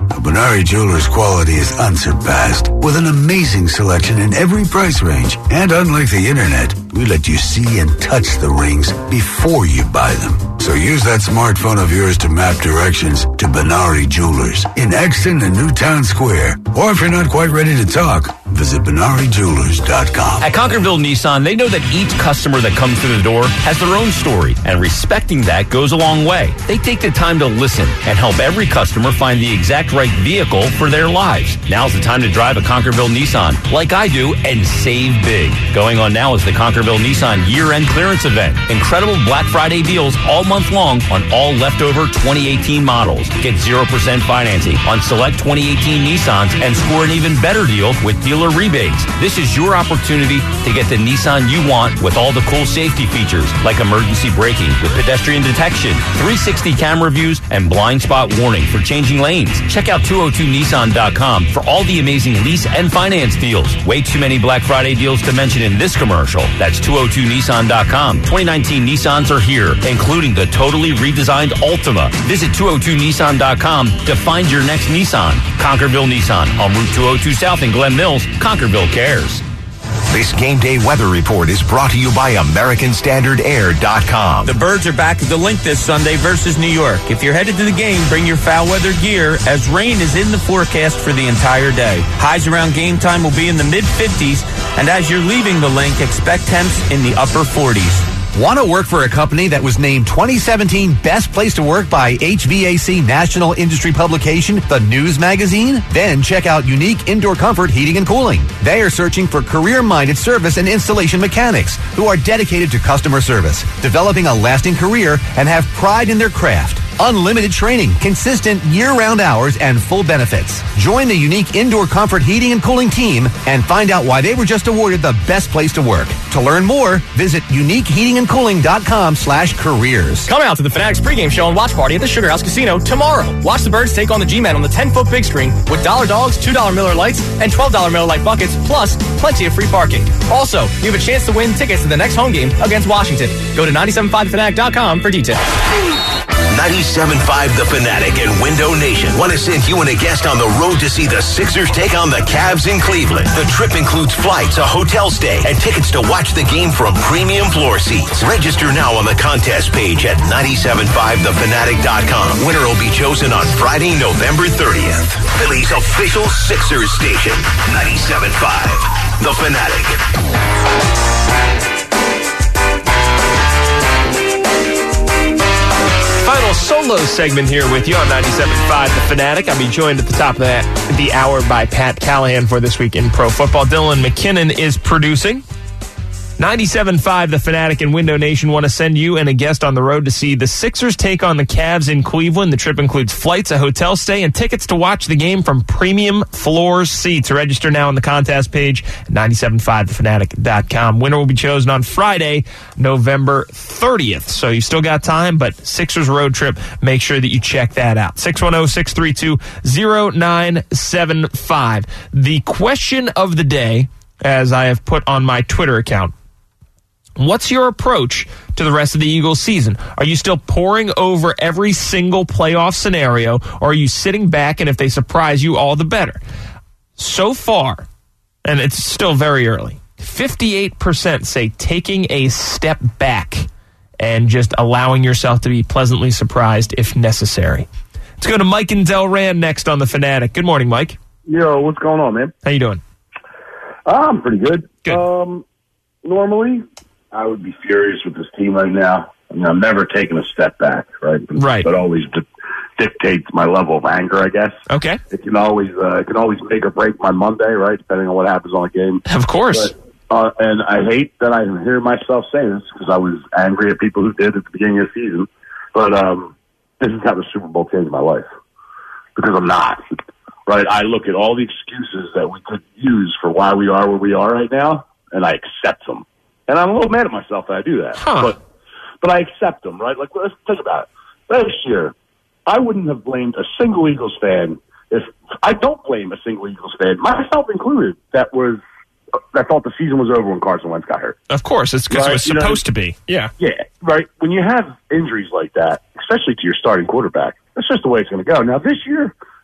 Benari Jewelers' quality is unsurpassed, with an amazing selection in every price range. And unlike the internet, we let you see and touch the rings before you buy them. So use that smartphone of yours to map directions to Benari Jewelers in Exton and Newtown Square. Or if you're not quite ready to talk, visit Benari Jewelers dot com. At Conquerville Nissan, they know that each customer that comes through the door has their own story, and respecting that goes a long way. They take the time to listen and help every customer find the exact right vehicle for their lives. Now's the time to drive a Conquerville Nissan, like I do, and save big. Going on now is the Conquerville Nissan year-end clearance event. Incredible Black Friday deals all month long on all leftover twenty eighteen models. Get zero percent financing on select twenty eighteen Nissans and score an even better deal with dealer rebates. This is your opportunity to get the Nissan you want with all the cool safety features like emergency braking with pedestrian detection, three sixty camera views, and blind spot warning for changing lanes. Check out two oh two Nissan dot com for all the amazing lease and finance deals. Way too many Black Friday deals to mention in this commercial. That's two oh two Nissan dot com. twenty nineteen Nissans are here, including the totally redesigned Altima. Visit two oh two Nissan dot com to find your next Nissan. Conquerville Nissan on Route two oh two South in Glen Mills. Conquerville cares. This game day weather report is brought to you by American Standard Air dot com. The Birds are back at the Link this Sunday versus New York. If you're headed to the game, bring your foul weather gear as rain is in the forecast for the entire day. Highs around game time will be in the mid fifties, and as you're leaving the Link, expect temps in the upper forties. Want to work for a company that was named twenty seventeen Best Place to Work by H V A C National Industry Publication, The News Magazine? Then check out Unique Indoor Comfort Heating and Cooling. They are searching for career-minded service and installation mechanics who are dedicated to customer service, developing a lasting career, and have pride in their craft. Unlimited training, consistent year-round hours, and full benefits. Join the Unique Indoor Comfort Heating and Cooling team and find out why they were just awarded the best place to work. To learn more, visit unique heating and cooling dot com slash careers. Come out to the Fanatics pregame show and watch party at the Sugar House Casino tomorrow. Watch the Birds take on the G-Men on the ten-foot big screen with dollar dogs, two dollar Miller Lights, and twelve dollar Miller Lite buckets, plus plenty of free parking. Also, you have a chance to win tickets to the next home game against Washington. Go to nine seven five the fanatic dot com for details. ninety-seven point five The Fanatic and Window Nation want to send you and a guest on the road to see the Sixers take on the Cavs in Cleveland. The trip includes flights, a hotel stay, and tickets to watch the game from premium floor seats. Register now on the contest page at nine seven five the fanatic dot com. Winner will be chosen on Friday, November thirtieth. Philly's official Sixers station, ninety-seven point five The Fanatic. Final solo segment here with you on ninety-seven point five The Fanatic. I'll be joined at the top of that, the hour by Pat Callahan for This Week in Pro Football. Dylan McKinnon is producing. ninety-seven point five The Fanatic and Window Nation want to send you and a guest on the road to see the Sixers take on the Cavs in Cleveland. The trip includes flights, a hotel stay, and tickets to watch the game from premium floor seats. Register now on the contest page at nine seven five the fanatic dot com. Winner will be chosen on Friday, November thirtieth. So you still got time, but Sixers road trip, make sure that you check that out. six one zero, six three two, zero nine seven five. The question of the day, as I have put on my Twitter account, what's your approach to the rest of the Eagles season? Are you still poring over every single playoff scenario, or are you sitting back and if they surprise you, all the better? So far, and it's still very early, fifty-eight percent say taking a step back and just allowing yourself to be pleasantly surprised if necessary. Let's go to Mike and Delran next on The Fanatic. Good morning, Mike. Yo, what's going on, man? How you doing? I'm pretty good. Good. Um, normally, I would be furious with this team right now. I mean, I'm never taking a step back, right? Right. But always di- dictates my level of anger, I guess. Okay. It can always uh, it can always make or break my Monday, right? Depending on what happens on the game. Of course. But, uh, and I hate that I hear myself say this because I was angry at people who did at the beginning of the season. But um, this is how the Super Bowl changed my life. Because I'm not. Right? I look at all the excuses that we could use for why we are where we are right now, and I accept them. And I'm a little mad at myself that I do that. Huh. But but I accept them, right? Like, let's think about it. Last year, I wouldn't have blamed a single Eagles fan if – I don't blame a single Eagles fan, myself included, that was that thought the season was over when Carson Wentz got hurt. Of course. It's because Right, it was you know, supposed to be. Yeah. Yeah, right. When you have injuries like that, especially to your starting quarterback, that's just the way it's going to go. Now, this year,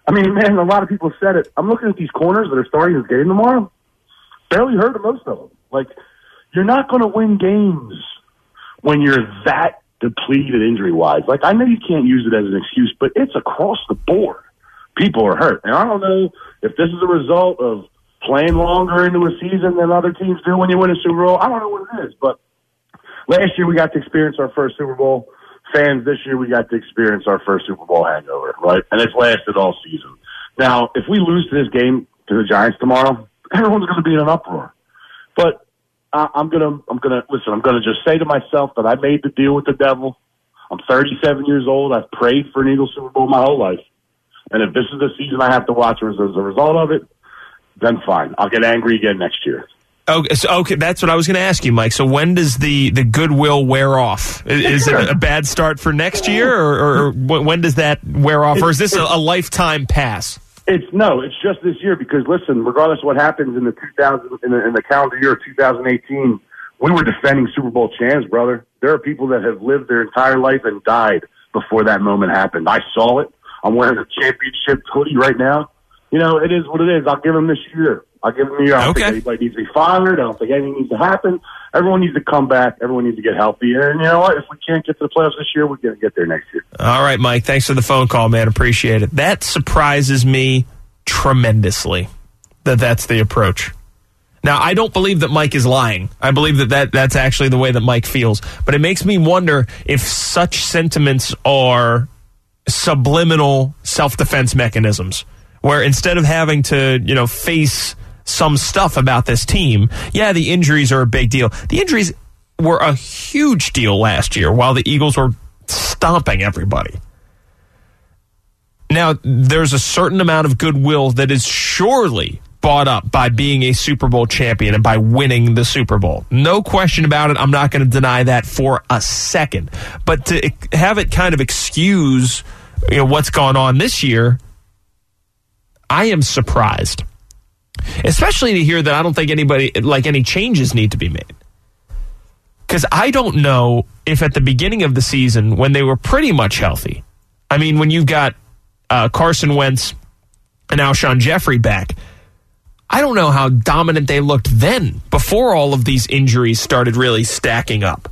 I mean, man, a lot of people said it. I'm looking at these corners that are starting this game tomorrow. Barely heard of most of them. Like, you're not going to win games when you're that depleted injury-wise. Like, I know you can't use it as an excuse, but it's across the board. People are hurt. And I don't know if this is a result of playing longer into a season than other teams do when you win a Super Bowl. I don't know what it is, but last year we got to experience our first Super Bowl. Fans, this year we got to experience our first Super Bowl hangover, right? And it's lasted all season. Now, if we lose to this game to the Giants tomorrow, everyone's going to be in an uproar. But uh, I'm gonna, I'm gonna listen. I'm gonna just say to myself that I made the deal with the devil. I'm thirty-seven years old. I've prayed for an Eagles Super Bowl my whole life, and if this is the season I have to watch as a result of it, then fine. I'll get angry again next year. Okay, so, okay, that's what I was going to ask you, Mike. So when does the, the goodwill wear off? Is, is it a bad start for next year, or, or, or when does that wear off, or is this a, a lifetime pass? It's no, it's just this year because listen, regardless of what happens in the two thousand in the, in the calendar year of two thousand eighteen, we were defending Super Bowl champs, brother. There are people that have lived their entire life and died before that moment happened. I saw it. I'm wearing a championship hoodie right now. You know, it is what it is. I'll give them this year. I'll give them a year. I don't okay. think anybody needs to be fired. I don't think anything needs to happen. Everyone needs to come back. Everyone needs to get healthy. And you know what? If we can't get to the playoffs this year, we're going to get there next year. All right, Mike. Thanks for the phone call, man. Appreciate it. That surprises me tremendously that that's the approach. Now, I don't believe that Mike is lying. I believe that, that that's actually the way that Mike feels. But it makes me wonder if such sentiments are subliminal self-defense mechanisms, where instead of having to, you know, face some stuff about this team, yeah, the injuries are a big deal. The injuries were a huge deal last year while the Eagles were stomping everybody. Now, there's a certain amount of goodwill that is surely bought up by being a Super Bowl champion and by winning the Super Bowl. No question about it. I'm not going to deny that for a second. But to have it kind of excuse, you know, what's gone on this year, I am surprised. Especially to hear that I don't think anybody, like any changes need to be made. Because I don't know if at the beginning of the season, when they were pretty much healthy, I mean, when you've got uh, Carson Wentz and Alshon Jeffrey back, I don't know how dominant they looked then, before all of these injuries started really stacking up.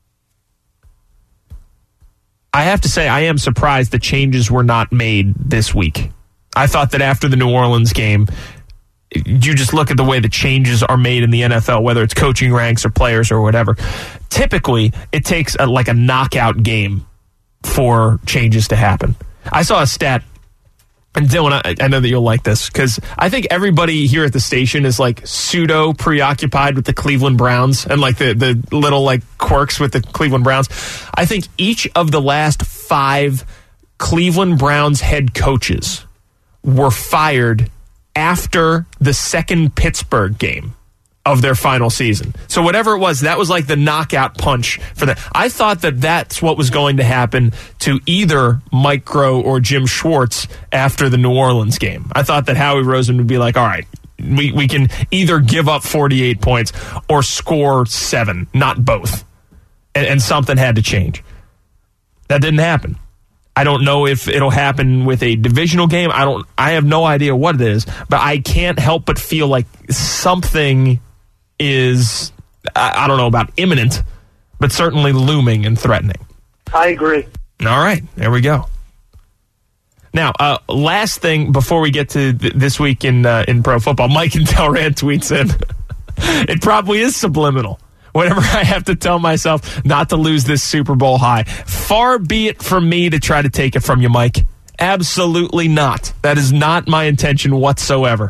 I have to say, I am surprised the changes were not made this week. I thought that after the New Orleans game, you just look at the way the changes are made in the N F L, whether it's coaching ranks or players or whatever. Typically, it takes a, like a knockout game for changes to happen. I saw a stat, and Dylan, I, I know that you'll like this, because I think everybody here at the station is like pseudo preoccupied with the Cleveland Browns and like the, the little like quirks with the Cleveland Browns. I think each of the last five Cleveland Browns head coaches were fired after the second Pittsburgh game of their final season. So whatever it was, that was like the knockout punch for that. I thought that that's what was going to happen to either Mike Groh or Jim Schwartz after the New Orleans game. I thought that Howie Roseman would be like, all right, we, we can either give up forty-eight points or score seven, not both. And, and something had to change. That didn't happen. I don't know if it'll happen with a divisional game. I don't. I have no idea what it is, but I can't help but feel like something is, I, I don't know about imminent, but certainly looming and threatening. I agree. All right, there we go. Now, uh, last thing before we get to th- this week in uh, in pro football, Mike and Delran tweets in, it probably is subliminal. Whenever I have to tell myself not to lose this Super Bowl high. Far be it from me to try to take it from you, Mike. Absolutely not. That is not my intention whatsoever.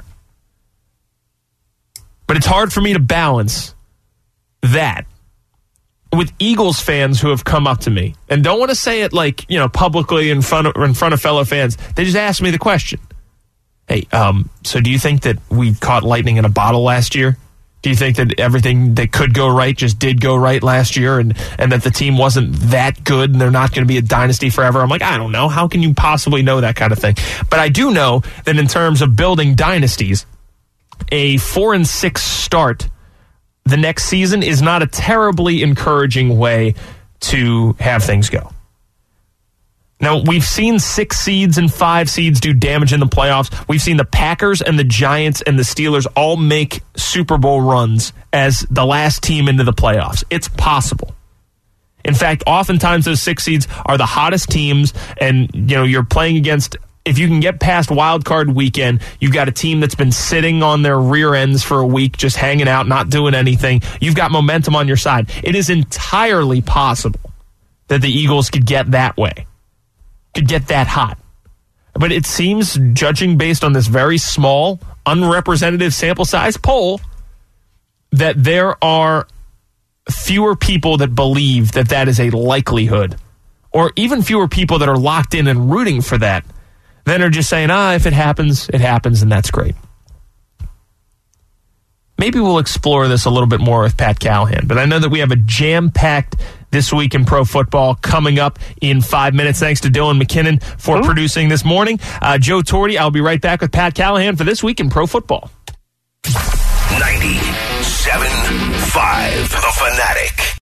But it's hard for me to balance that with Eagles fans who have come up to me and don't want to say it like, you know, publicly in front of, in front of fellow fans. They just ask me the question. Hey, um, so do you think that we caught lightning in a bottle last year? Do you think that everything that could go right just did go right last year and, and that the team wasn't that good and they're not going to be a dynasty forever? I'm like, I don't know. How can you possibly know that kind of thing? But I do know that in terms of building dynasties, a four and six start the next season is not a terribly encouraging way to have things go. Now, we've seen six seeds and five seeds do damage in the playoffs. We've seen the Packers and the Giants and the Steelers all make Super Bowl runs as the last team into the playoffs. It's possible. In fact, oftentimes those six seeds are the hottest teams, and you know you're playing against. If you can get past wild card weekend, you've got a team that's been sitting on their rear ends for a week, just hanging out, not doing anything. You've got momentum on your side. It is entirely possible that the Eagles could get that way. Could get that hot. But it seems, judging based on this very small, unrepresentative sample size poll, that there are fewer people that believe that that is a likelihood, or even fewer people that are locked in and rooting for that, than are just saying, ah, if it happens, it happens, and that's great. Maybe we'll explore this a little bit more with Pat Callahan, but I know that we have a jam-packed This Week in Pro Football coming up in five minutes. Thanks to Dylan McKinnon for Ooh. producing this morning. Uh, Joe Torti, I'll be right back with Pat Callahan for This Week in Pro Football. ninety-seven point five The Fanatic.